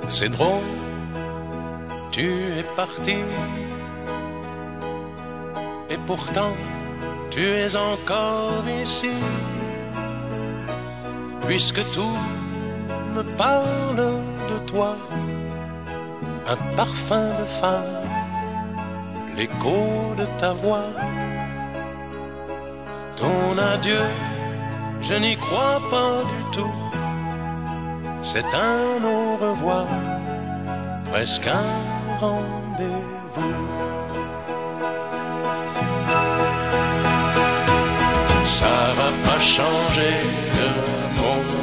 C'est drôle, tu es parti, et pourtant tu es encore ici, puisque tout me parle de toi, un parfum de femme, l'écho de ta voix. Ton adieu, je n'y crois pas du tout, c'est un au revoir, presque un rendez-vous. Ça va pas changer le monde,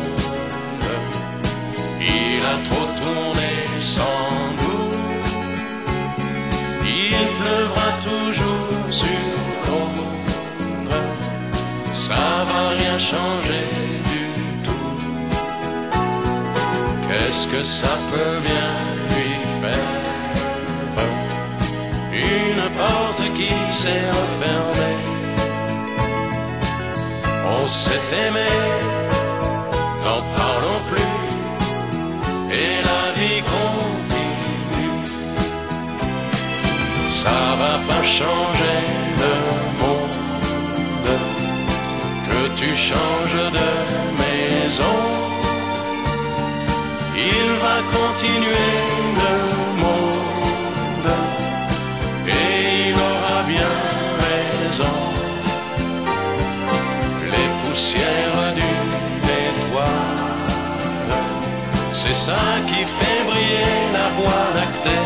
il a trop tourné sans nous, il pleuvra toujours sur Londres, ça va rien changer du tout. Qu'est-ce que ça peut bien lui faire, une porte qui s'est refermée? On s'est aimé, n'en parlons plus, et la vie continue. Ça va pas changer le monde, que tu changes de maison. Il va continuer le monde, et il aura bien raison. Les poussières du détroit, c'est ça qui fait briller la voie lactée.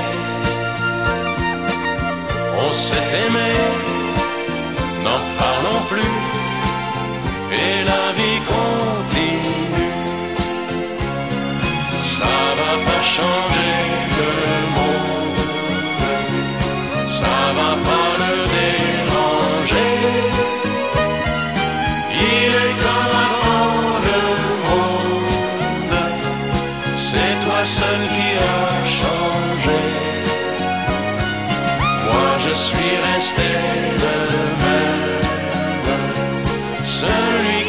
On s'est aimé, n'en parlons plus, et la vie continue. Ça va pas changer le monde, ça va pas le déranger. Il est comme avant le monde, c'est toi seul qui as changé. Moi je suis resté le même, celui